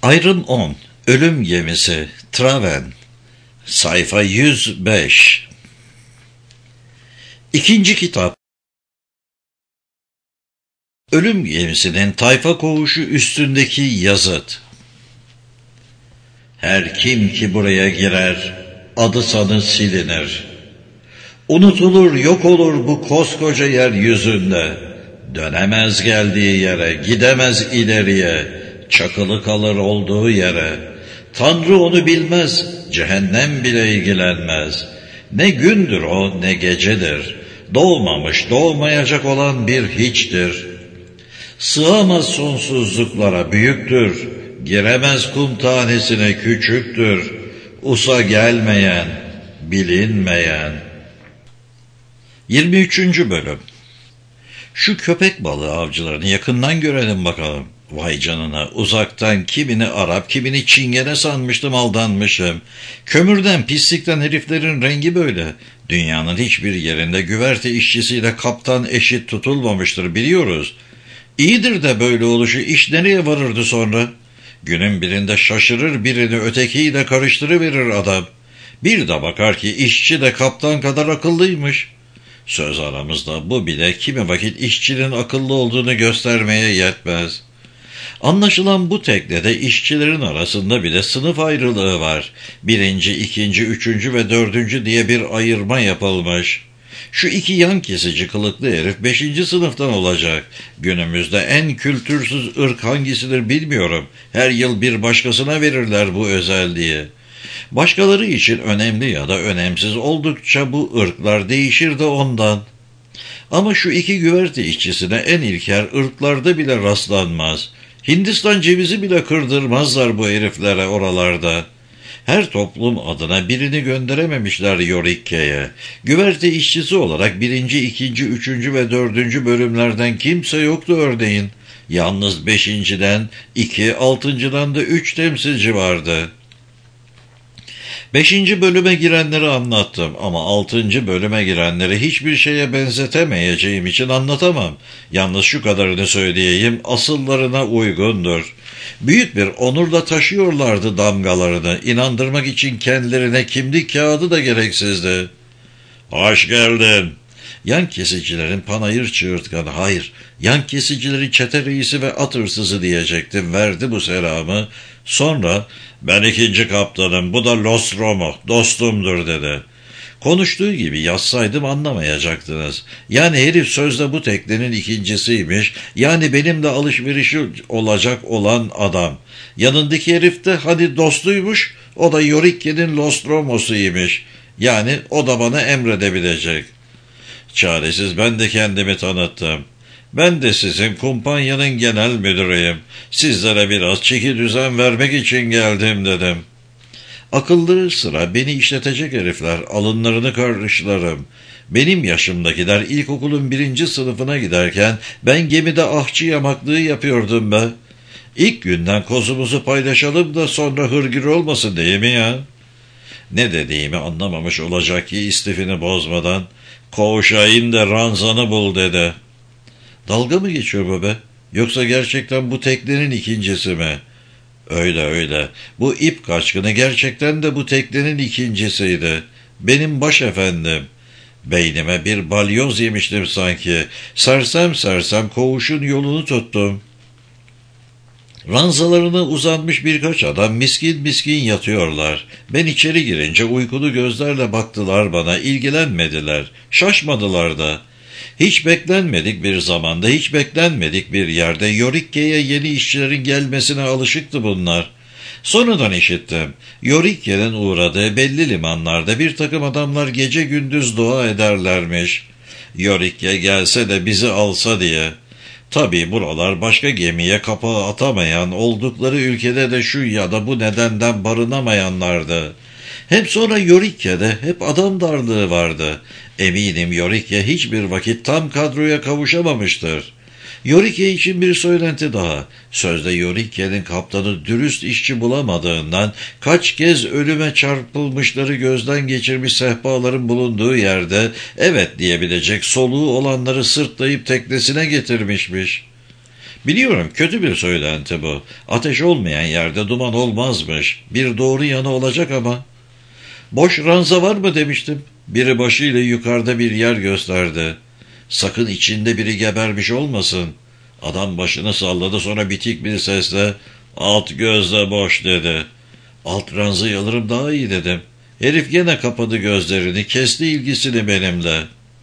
Ayrım 10. Ölüm gemisi. Traven. Sayfa 105. İkinci kitap. Ölüm gemisinin tayfa koğuşu üstündeki yazıt. Her kim ki buraya girer, adı sanı silinir. Unutulur, yok olur bu koskoca yeryüzünde. Dönemez geldiği yere, gidemez ileriye, çakılı kalır olduğu yere. Tanrı onu bilmez, cehennem bile ilgilenmez. Ne gündür o, ne gecedir. Doğmamış, doğmayacak olan bir hiçtir. Sığamaz sonsuzluklara, büyüktür. Giremez kum tanesine, küçüktür. Usa gelmeyen, bilinmeyen. 23. bölüm. Şu köpek balığı avcılarını yakından görelim bakalım. Vay canına, uzaktan kimini Arap, kimini Çingene sanmıştım, aldanmışım. Kömürden, pislikten heriflerin rengi böyle. Dünyanın hiçbir yerinde güverte işçisiyle kaptan eşit tutulmamıştır, biliyoruz. İyidir de böyle oluşu, iş nereye varırdı sonra? Günün birinde şaşırır, birini ötekiyle karıştırıverir adam. Bir de bakar ki işçi de kaptan kadar akıllıymış. Söz aramızda bu bile kimi vakit işçinin akıllı olduğunu göstermeye yetmez. Anlaşılan bu teknede işçilerin arasında bile sınıf ayrılığı var. 1., 2., 3. ve 4. diye bir ayırma yapılmış. Şu iki yan kesici kılıklı herif 5. sınıftan olacak. Günümüzde en kültürsüz ırk hangisidir bilmiyorum. Her yıl bir başkasına verirler bu özelliği. Başkaları için önemli ya da önemsiz oldukça bu ırklar değişir de ondan. Ama şu iki güverte işçisine en ilker ırklarda bile rastlanmaz. Hindistan cevizi bile kırdırmazlar bu heriflere oralarda. Her toplum adına birini gönderememişler Yorikke'ye. Güverte işçisi olarak 1., 2., 3. ve 4. bölümlerden kimse yoktu örneğin. Yalnız 5.'den 2, 6.'dan da 3 temsilci vardı. 5. bölüme girenleri anlattım ama 6. bölüme girenleri hiçbir şeye benzetemeyeceğim için anlatamam. Yalnız şu kadarını söyleyeyim, asıllarına uygundur. Büyük bir onurla taşıyorlardı damgalarını, inandırmak için kendilerine kimlik kağıdı da gereksizdi. "Hoş geldin." Yan kesicilerin panayır çığırtkanı, hayır, yan kesicilerin çete reisi ve at hırsızı diyecektim, verdi bu selamı. Sonra, "Ben 2. kaptanım, bu da Nostromo, dostumdur," dedi. Konuştuğu gibi yazsaydım anlamayacaktınız. Yani herif sözde bu teknenin ikincisiymiş, yani benimle alışverişi olacak olan adam. Yanındaki herif de hani dostuymuş, o da Yorikke'nin Nostromos'uymuş. Yani o da bana emredebilecek. Çaresiz ben de kendimi tanıttım. "Ben de sizin kumpanyanın genel müdürüyüm. Sizlere biraz çeki düzen vermek için geldim," dedim. Akıllı sıra beni işletecek herifler, alınlarını karışlarım. Benim yaşımdakiler ilkokulun 1. sınıfına giderken ben gemide ahçı yamaklığı yapıyordum be. İlk günden kozumuzu paylaşalım da sonra hırgür olmasın değil mi ya? Ne dediğimi anlamamış olacak ki istifini bozmadan, "Koğuşa in de ranzanı bul," dedi. Dalga mı geçiyor bu be? Yoksa gerçekten bu teknenin ikincisi mi? Öyle. Bu ip kaçkını gerçekten de bu teknenin ikincisiydi. Benim baş efendim. Beynime bir balyoz yemiştim sanki. Sersem koğuşun yolunu tuttum. Ranzalarına uzanmış birkaç adam miskin yatıyorlar. Ben içeri girince uykulu gözlerle baktılar bana, ilgilenmediler, şaşmadılar da. Hiç beklenmedik bir zamanda, hiç beklenmedik bir yerde Yorikke'ye yeni işçilerin gelmesine alışıktı bunlar. Sonradan işittim. Yorikke'nin uğradığı belli limanlarda bir takım adamlar gece gündüz dua ederlermiş. Yorikke gelse de bizi alsa diye. Tabii buralar başka gemiye kapağı atamayan, oldukları ülkede de şu ya da bu nedenden barınamayanlardı. Hem sonra Yorikke'de hep adam darlığı vardı. Eminim Yorikke hiçbir vakit tam kadroya kavuşamamıştır. Yorikke için bir söylenti daha. Sözde Yorikke'nin kaptanı dürüst işçi bulamadığından kaç kez ölüme çarpılmışları gözden geçirmiş sehpaların bulunduğu yerde evet diyebilecek soluğu olanları sırtlayıp teknesine getirmişmiş. Biliyorum, kötü bir söylenti bu. Ateş olmayan yerde duman olmazmış. Bir doğru yanı olacak ama. Boş ranza var mı demiştim. Biri başıyla yukarıda bir yer gösterdi. Sakın içinde biri gebermiş olmasın. Adam başını salladı, sonra bitik bir sesle alt gözle boş dedi. Alt ranzayı alırım daha iyi dedim. Herif gene kapadı gözlerini, kesti ilgisini benimle.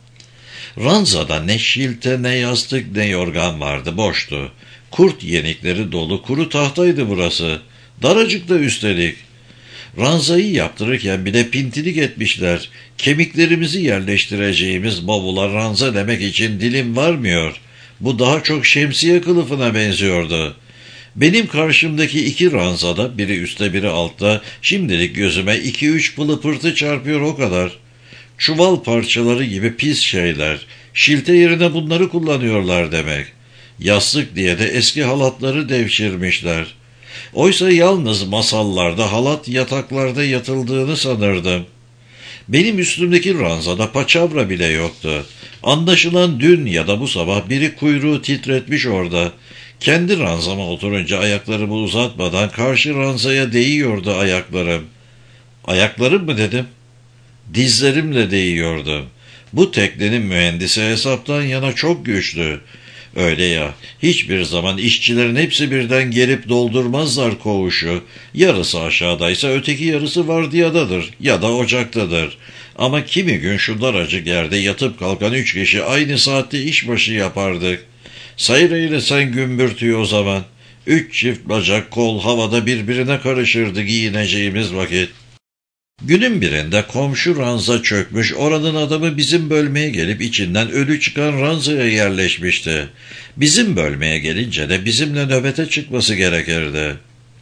Ranzada ne şilte, ne yastık, ne yorgan vardı, boştu. Kurt yenikleri dolu kuru tahtaydı burası. Daracık da üstelik. Ranzayı yaptırırken bir de pintilik etmişler. Kemiklerimizi yerleştireceğimiz bavula ranza demek için dilim varmıyor. Bu daha çok şemsiye kılıfına benziyordu. Benim karşımdaki iki ranzada, biri üstte biri altta, şimdilik gözüme 2-3 pılı pırtı çarpıyor, o kadar. Çuval parçaları gibi pis şeyler. Şilte yerine bunları kullanıyorlar demek. Yastık diye de eski halatları devşirmişler. Oysa yalnız masallarda, halat yataklarda yatıldığını sanırdım. Benim üstümdeki ranzada paçavra bile yoktu. Anlaşılan dün ya da bu sabah biri kuyruğu titretmiş orada. Kendi ranzama oturunca ayaklarımı uzatmadan karşı ranzaya değiyordu ayaklarım. Ayaklarım mı dedim? Dizlerimle değiyordum. Bu teknenin mühendisi hesaptan yana çok güçlü. Öyle ya, hiçbir zaman işçilerin hepsi birden gelip doldurmazlar koğuşu. Yarısı aşağıdaysa öteki yarısı vardiyadadır ya da ocaktadır. Ama kimi gün şu daracık yerde yatıp kalkan 3 kişi aynı saatte işbaşı yapardık. Sayreyle sen gümbürtüyor o zaman. 3 çift bacak kol havada birbirine karışırdı giyineceğimiz vakit. Günün birinde komşu ranza çökmüş, oranın adamı bizim bölmeye gelip içinden ölü çıkan ranzaya yerleşmişti. Bizim bölmeye gelince de bizimle nöbete çıkması gerekirdi.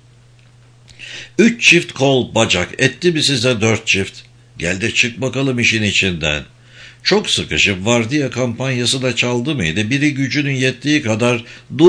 3 çift kol bacak etti mi size 4 çift? Gel de çık bakalım işin içinden. Çok sıkışıp vardiya kampanyası da çaldı mıydı, biri gücünün yettiği kadar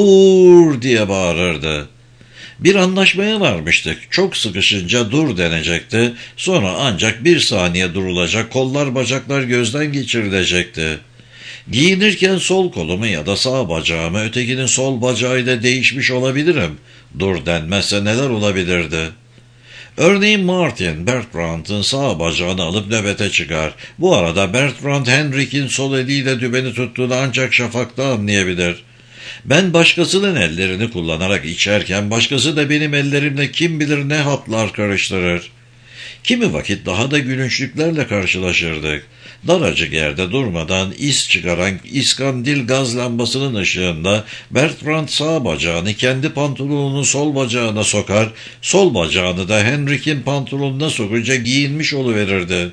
dur diye bağırırdı. Bir anlaşmaya varmıştık. Çok sıkışınca dur denecekti. Sonra ancak 1 saniye durulacak, kollar bacaklar gözden geçirilecekti. Giyinirken sol kolumu ya da sağ bacağımı ötekinin sol bacağıyla değişmiş olabilirim. Dur denmezse neler olabilirdi? Örneğin Martin, Bertrand'ın sağ bacağını alıp nöbete çıkar. Bu arada Bertrand, Henrik'in sol eliyle dübeni tuttuğunu ancak şafakta anlayabilir. Ben başkasının ellerini kullanarak içerken başkası da benim ellerimle kim bilir ne haplar karıştırır. Kimi vakit daha da gülünçlüklerle karşılaşırdık. Daracık yerde durmadan is çıkaran iskandil gaz lambasının ışığında Bertrand sağ bacağını kendi pantolonunun sol bacağına sokar, sol bacağını da Henrik'in pantolonuna sokunca giyinmiş oluverirdi.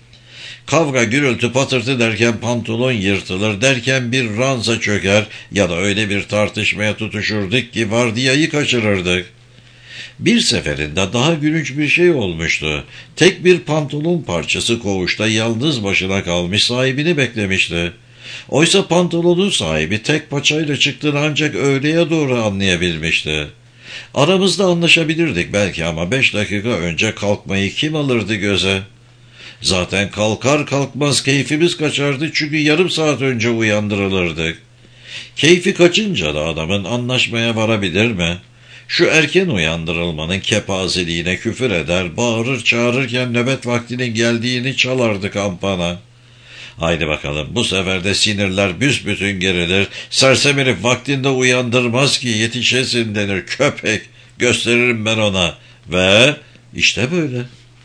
Kavga, gürültü, patırtı derken pantolon yırtılır, derken bir ranza çöker ya da öyle bir tartışmaya tutuşurduk ki vardiyayı kaçırırdık. Bir seferinde daha gülünç bir şey olmuştu. Tek bir pantolon parçası koğuşta yalnız başına kalmış, sahibini beklemişti. Oysa pantolonun sahibi tek paçayla çıktığını ancak öğleye doğru anlayabilmişti. Aramızda anlaşabilirdik belki ama 5 dakika önce kalkmayı kim alırdı göze? Zaten kalkar kalkmaz keyfimiz kaçardı, çünkü yarım saat önce uyandırılırdık. Keyfi kaçınca da adamın anlaşmaya varabilir mi? Şu erken uyandırılmanın kepazeliğine küfür eder, bağırır çağırırken nöbet vaktinin geldiğini çalardı kampana. Haydi bakalım, bu sefer de sinirler büsbütün gerilir, sersem herif vaktinde uyandırmaz ki yetişesin denir, köpek, gösteririm ben ona. Ve işte böyle.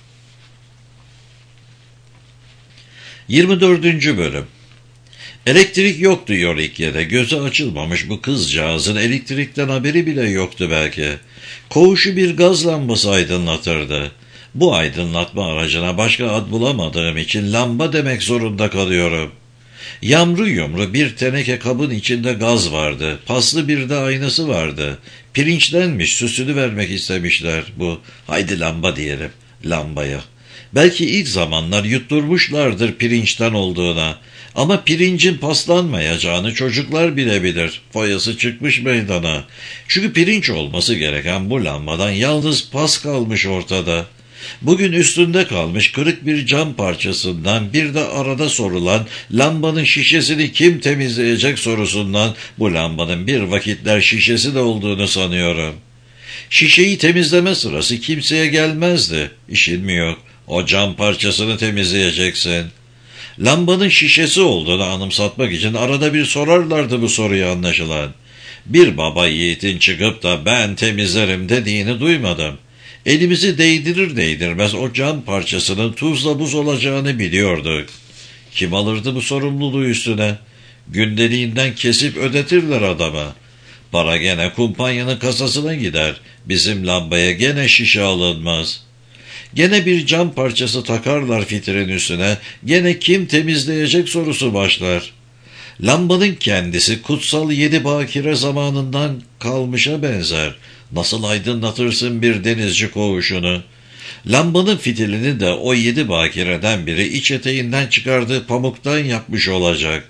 24. Bölüm. Elektrik yoktu Yorikye'de. Gözü açılmamış bu kızcağızın elektrikten haberi bile yoktu belki. Koğuşu bir gaz lambası aydınlatırdı. Bu aydınlatma aracına başka ad bulamadığım için lamba demek zorunda kalıyorum. Yamru yumru bir teneke kabın içinde gaz vardı. Paslı bir de aynası vardı. Pirinçlenmiş, süsünü vermek istemişler bu. Haydi lamba diyelim, lambaya. Belki ilk zamanlar yutturmuşlardır pirinçten olduğuna. Ama pirincin paslanmayacağını çocuklar bile bilir. Foyası çıkmış meydana. Çünkü pirinç olması gereken bu lambadan yalnız pas kalmış ortada. Bugün üstünde kalmış kırık bir cam parçasından, bir de arada sorulan lambanın şişesini kim temizleyecek sorusundan bu lambanın bir vakitler şişesi de olduğunu sanıyorum. Şişeyi temizleme sırası kimseye gelmezdi. İşin mi yok? O cam parçasını temizleyeceksin. Lambanın şişesi olduğunu anımsatmak için arada bir sorarlardı bu soruyu anlaşılan. Bir baba yiğitin çıkıp da ben temizlerim dediğini duymadım. Elimizi değdirir değdirmez o cam parçasının tuzla buz olacağını biliyorduk. Kim alırdı bu sorumluluğu üstüne? Gündeliğinden kesip ödetirler adama. Para gene kumpanyanın kasasına gider. Bizim lambaya gene şişe alınmaz. Gene bir cam parçası takarlar fitrin üstüne. Gene kim temizleyecek sorusu başlar. Lambanın kendisi kutsal 7 bakire zamanından kalmışa benzer. Nasıl aydınlatırsın bir denizci koğuşunu? Lambanın fitilini de o 7 bakireden biri iç eteğinden çıkardığı pamuktan yapmış olacak.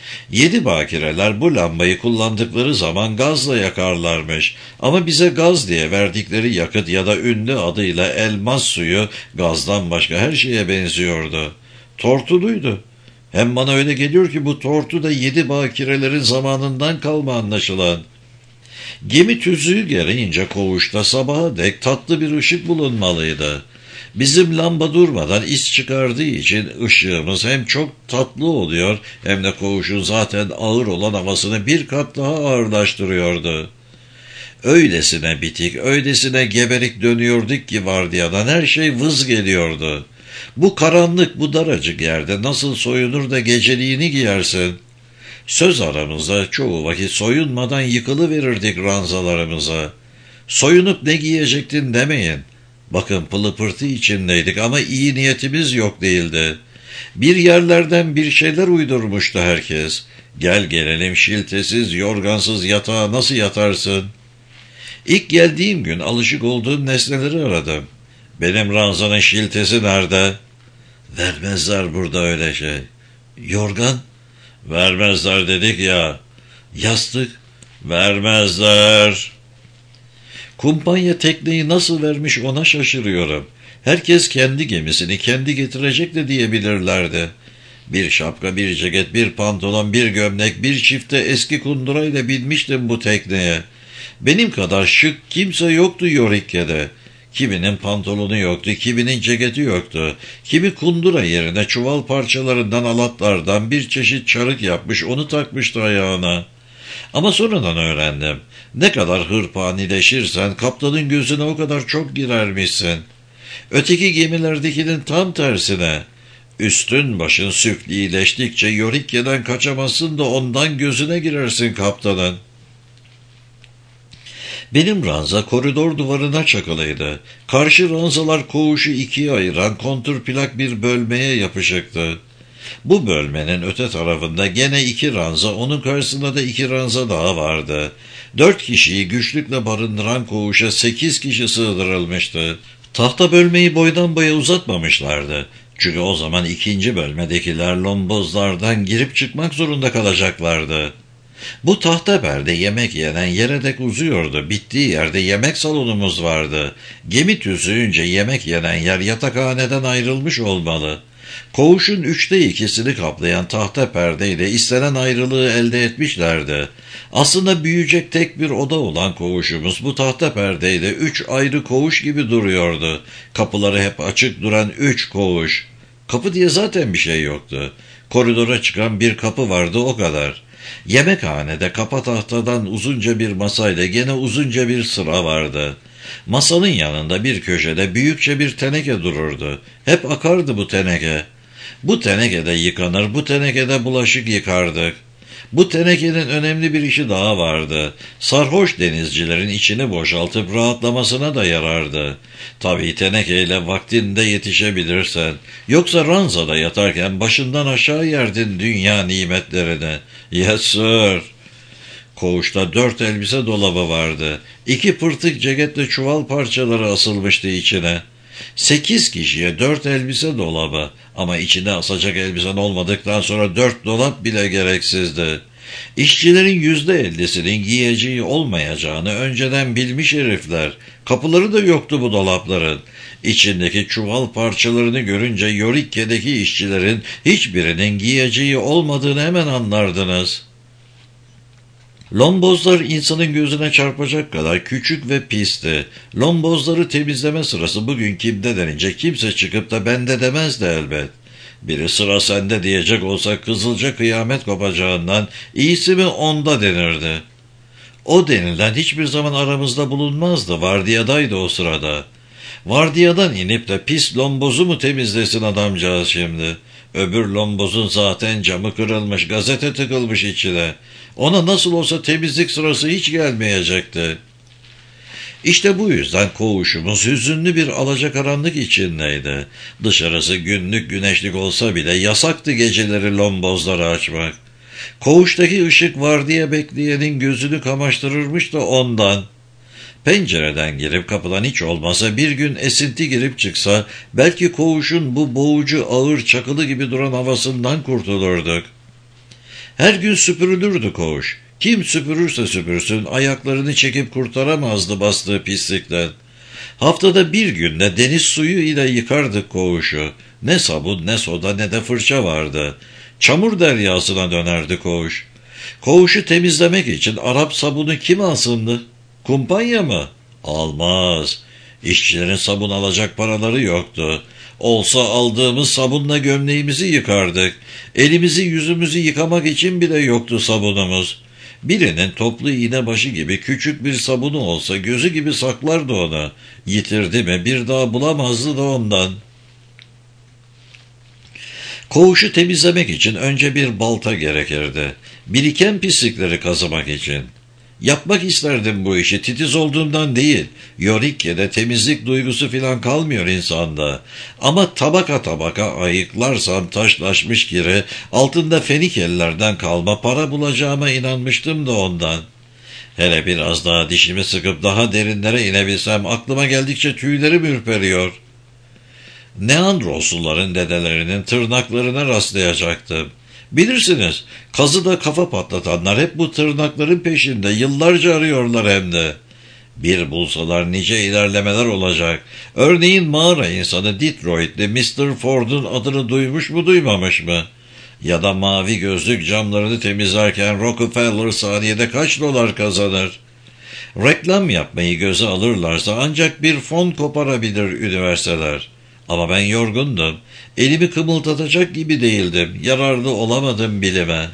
7 bakireler bu lambayı kullandıkları zaman gazla yakarlarmış. Ama bize gaz diye verdikleri yakıt ya da ünlü adıyla elmas suyu gazdan başka her şeye benziyordu. Tortuluydu. Hem bana öyle geliyor ki bu tortu da 7 bakirelerin zamanından kalma anlaşılan. Gemi tüzüğü gereğince koğuşta sabaha dek tatlı bir ışık bulunmalıydı. Bizim lamba durmadan is çıkardığı için ışığımız hem çok tatlı oluyor hem de koğuşun zaten ağır olan havasını bir kat daha ağırlaştırıyordu. Öylesine bitik, öylesine geberik dönüyorduk ki vardiyadan her şey vız geliyordu. Bu karanlık, bu daracık yerde nasıl soyunur da geceliğini giyersin? Söz aramızda çoğu vakit soyunmadan yıkılıverirdik ranzalarımıza. Soyunup ne giyecektin demeyin. Bakın pılı pırtı içindeydik ama iyi niyetimiz yok değildi. Bir yerlerden bir şeyler uydurmuştu herkes. Gel gelelim şiltesiz, yorgansız yatağa nasıl yatarsın? İlk geldiğim gün alışık olduğum nesneleri aradım. Benim ranzanın şiltesi nerede? Vermezler burada öyle şey. Yorgan? Vermezler dedik ya. Yastık? Vermezler. Kumpanya tekneyi nasıl vermiş ona şaşırıyorum. Herkes kendi gemisini kendi getirecek de diyebilirlerdi. Bir şapka, bir ceket, bir pantolon, bir gömlek, bir çifte eski kundurayla binmiştim bu tekneye. Benim kadar şık kimse yoktu Yorikke'de. Kiminin pantolonu yoktu, kiminin ceketi yoktu. Kimi kundura yerine çuval parçalarından, alatlardan bir çeşit çarık yapmış, onu takmıştı ayağına. Ama sonradan öğrendim. Ne kadar hırpanileşirsen kaptanın gözüne o kadar çok girermişsin. Öteki gemilerdekinin tam tersine. Üstün başın süflileştikçe Yorikke'den kaçamazsın da ondan gözüne girersin kaptanın. Benim ranza koridor duvarına çakılıydı. Karşı ranzalar koğuşu ikiye ayıran kontrplak bir bölmeye yapışıktı. Bu bölmenin öte tarafında gene 2 ranza, onun karşısında da 2 ranza daha vardı. 4 kişiyi güçlükle barındıran koğuşa 8 kişi sığdırılmıştı. Tahta bölmeyi boydan boya uzatmamışlardı. Çünkü o zaman 2. bölmedekiler lombozlardan girip çıkmak zorunda kalacaklardı. Bu tahta perde yemek yenen yere dek uzuyordu. Bittiği yerde yemek salonumuz vardı. Gemi tüzüğünce yemek yenen yer yatakhaneden ayrılmış olmalı. Koğuşun 2/3'ünü kaplayan tahta perdeyle istenen ayrılığı elde etmişlerdi. Aslında büyüyecek tek bir oda olan koğuşumuz bu tahta perdeyle 3 ayrı koğuş gibi duruyordu. Kapıları hep açık duran 3 koğuş. Kapı diye zaten bir şey yoktu. Koridora çıkan bir kapı vardı, o kadar. Yemekhanede kapa tahtadan uzunca bir masayla gene uzunca bir sıra vardı. Masanın yanında bir köşede büyükçe bir teneke dururdu. Hep akardı bu teneke. Bu tenekede yıkanır, bu tenekede bulaşık yıkardık. Bu tenekenin önemli bir işi daha vardı. Sarhoş denizcilerin içini boşaltıp rahatlamasına da yarardı. Tabii tenekeyle vaktinde yetişebilirsen. Yoksa ranzada yatarken başından aşağı yerdin dünya nimetlerini. Yes sir. Koğuşta 4 elbise dolabı vardı. 2 pırtık ceketle çuval parçaları asılmıştı içine. 8 kişiye 4 elbise dolabı, ama içine asacak elbisen olmadıktan sonra 4 dolap bile gereksizdi. İşçilerin %50'sinin giyeceği olmayacağını önceden bilmiş herifler. Kapıları da yoktu bu dolapların. İçindeki çuval parçalarını görünce Yorikke'deki işçilerin hiçbirinin giyeceği olmadığını hemen anlardınız. Lombozlar insanın gözüne çarpacak kadar küçük ve pisti. Lombozları temizleme sırası bugün kimde denince kimse çıkıp da bende demezdi elbet. Biri sıra sende diyecek olsa kızılca kıyamet kopacağından iyisi mi onda denirdi. O denilen hiçbir zaman aramızda bulunmazdı, vardiyadaydı o sırada. Vardiyadan inip de pis lombozu mu temizlesin adamcağız şimdi? Öbür lombozun zaten camı kırılmış, gazete tıkılmış içine. Ona nasıl olsa temizlik sırası hiç gelmeyecekti. İşte bu yüzden koğuşumuz hüzünlü bir alacakaranlık içindeydi. Dışarısı günlük güneşlik olsa bile yasaktı geceleri lombozları açmak. Koğuştaki ışık vardiya bekleyenin gözünü kamaştırırmış da ondan. Pencereden girip kapıdan hiç olmasa bir gün esinti girip çıksa belki koğuşun bu boğucu ağır çakılı gibi duran havasından kurtulurduk. Her gün süpürülürdü koğuş. Kim süpürürse süpürsün ayaklarını çekip kurtaramazdı bastığı pislikten. Haftada bir günde deniz suyu ile yıkardık koğuşu. Ne sabun ne soda ne de fırça vardı. Çamur deryasına dönerdi koğuş. Koğuşu temizlemek için Arap sabunu kim alsındı? Kumpanya mı? Almaz. İşçilerin sabun alacak paraları yoktu. Olsa aldığımız sabunla gömleğimizi yıkardık. Elimizi yüzümüzü yıkamak için bile yoktu sabunumuz. Birinin toplu iğne başı gibi küçük bir sabunu olsa gözü gibi saklardı onu. Yitirdi mi bir daha bulamazdı da ondan. Koğuşu temizlemek için önce bir balta gerekirdi. Biriken pislikleri kazımak için. Yapmak isterdim bu işi, titiz olduğumdan değil. Yorikke'de temizlik duygusu filan kalmıyor insanda. Ama tabaka tabaka ayıklarsam taşlaşmış kiri, altında Fenikellerden kalma para bulacağıma inanmıştım da ondan. Hele biraz daha dişimi sıkıp daha derinlere inebilsem aklıma geldikçe tüylerim ürperiyor. Neandrosluların dedelerinin tırnaklarına rastlayacaktım. Bilirsiniz, kazıda kafa patlatanlar hep bu tırnakların peşinde, yıllarca arıyorlar hem de. Bir bulsalar nice ilerlemeler olacak. Örneğin mağara insanı Detroit'li Mr. Ford'un adını duymuş mu duymamış mı? Ya da mavi gözlük camlarını temizlerken Rockefeller saniyede kaç dolar kazanır? Reklam yapmayı göze alırlarsa ancak bir fon koparabilir üniversiteler. Ama ben yorgundum. Elimi kımıldatacak gibi değildim. Yararlı olamadım bilime.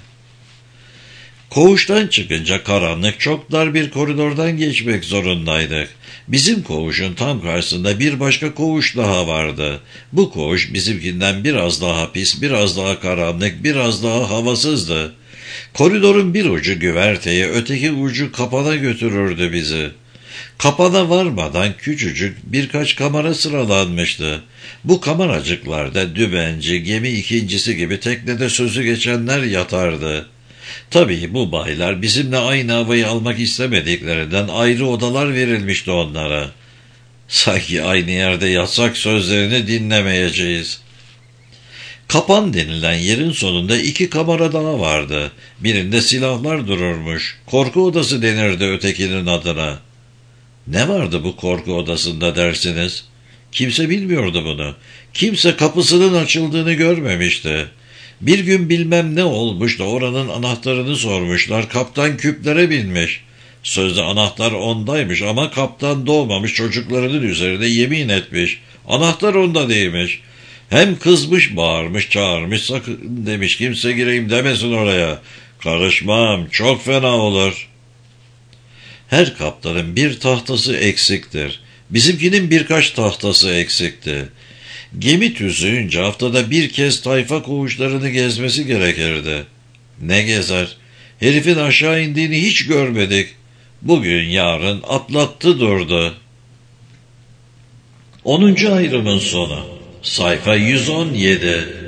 Koğuştan çıkınca karanlık çok dar bir koridordan geçmek zorundaydık. Bizim koğuşun tam karşısında bir başka koğuş daha vardı. Bu koğuş bizimkinden biraz daha pis, biraz daha karanlık, biraz daha havasızdı. Koridorun bir ucu güverteye, öteki ucu kapana götürürdü bizi. Kapana varmadan küçücük birkaç kamera sıralanmıştı. Bu kameracıklarda dübenci, gemi ikincisi gibi teknede sözü geçenler yatardı. Tabii bu baylar bizimle aynı havayı almak istemediklerinden ayrı odalar verilmişti onlara. Sanki aynı yerde yatsak sözlerini dinlemeyeceğiz. Kapan denilen yerin sonunda 2 kamera daha vardı. Birinde silahlar dururmuş. Korku odası denirdi ötekinin adına. Ne vardı bu korku odasında dersiniz? Kimse bilmiyordu bunu. Kimse kapısının açıldığını görmemişti. Bir gün bilmem ne olmuş da oranın anahtarını sormuşlar. Kaptan küplere binmiş. Sözde anahtar ondaymış ama kaptan doğmamış, çocuklarının üzerine yemin etmiş. Anahtar onda değilmiş. Hem kızmış, bağırmış, çağırmış, sakın demiş kimse gireyim demesin oraya. Karışmam, çok fena olur. Her kaptanın bir tahtası eksiktir. Bizimkinin birkaç tahtası eksikti. Gemi tüzüğünce haftada bir kez tayfa koğuşlarını gezmesi gerekirdi. Ne gezer? Herifin aşağı indiğini hiç görmedik. Bugün yarın atlattı durdu. 10. ayrımın sonu. Sayfa 117.